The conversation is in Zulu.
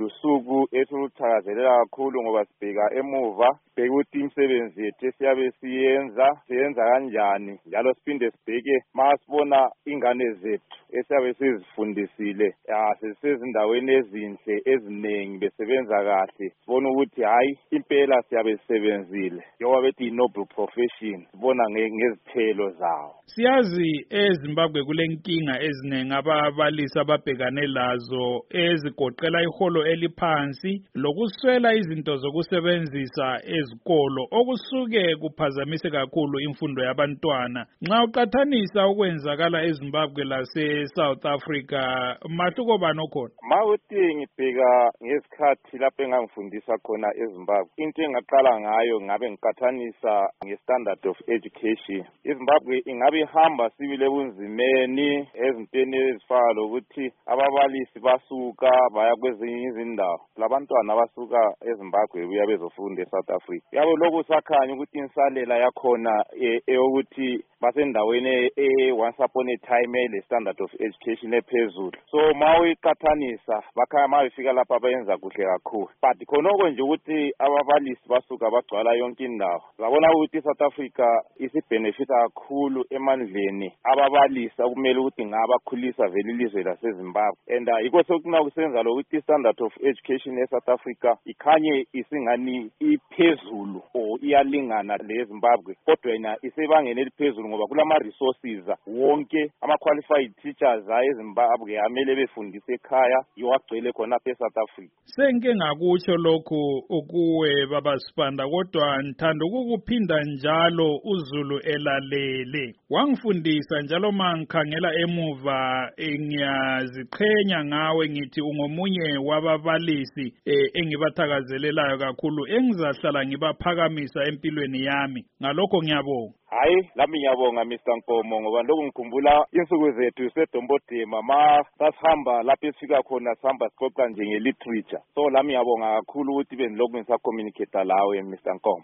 lusuku esiluthakazelela kakhulu ngoba sibheka emuva sibheke ukuthi imisebenzi yethu esiyabe siyenza kanjani njalo siphinde sibheke masibona ingane zethu esiyabe sizifundisile sezindaweni ezinhle eziningi besebenza kahle sibona ukuthi hayi impela siyabe sisebenzile njengoba bethi noble profession sibona ngezithelo zawo. Siyazi eZimbabwe kulenkinga eziningi ababalisi ababhekane lazo ezigoqela iholo eliphansi lokuswela izinto zokusebenzisa ezikolo okusuke kuphazamise kakhulu imfundo yabantwana. Nxa uqathanisa ukwenzakala eZimbabwe lase-South Africa, mahluko bani okhona? Mawuthi ngibheka ngesikhathi lapho engangifundisa khona eZimbabwe, into engaqala ngayo ngabe ngiqathanisa nge-standard of education. iZimbabwe ingabe ihamba sibile bunzimeni ezintweni ezifana lokuthi ababalisi basuka baya kwezinye izindawo, labantwana basuka eZimbabwe buya bezofunda eSouth Africa. Yabe lokhu sakhanya ukuthi insalela yakhona eyokuthi basendaweni once upon a time le standard of education ephezulu. So mawiqathanisa bakhaya mawifika lapha bayenza kuhle kakhulu. But khonoko nje ukuthi ababalisi basuka bagcwala yonke indawo. Zabona ukuthi South Africa isibenefita kakhulu emandleni ababalisi okumele ukuthi ngabakhulisa vele ilizwe laseZimbabwe. And yikho sokuna kusenza lokuthi standard of education eSouth Africa ikhanye isingani iphezulu or iyalingana leZimbabwe. Kodwa ina isebangeni eliphezulu ngoba kulama resources wonke ama-qualified teachers eZimbabwe amele befundise ekhaya yiwagcwele khona eSouth Africa. Senke ngakutsho lokhu ukuwe baba Sibanda, kodwa ngithanda ukukuphinda njalo uZulu elalele. Wangifundisa njalo mangikhangela emuva ngiyaziqhenya ngawe ngithi ungomunye wababalisi engibathakazelelayo kakhulu engizahlala ngibaphakamisa empilweni yami. Ngalokho ngiyabonga. Hayi, lami ngiyabonga Mr. Nkomo ngoba lokhu ngikhumbula insuku zethu seDombodema sasihamba lapho esifika khona sihamba sixoxa nje ngeliterature. So lami ngiyabonga kakhulu ukuthi bengilokhu ngisacommunicate lawe Mr. Nkomo.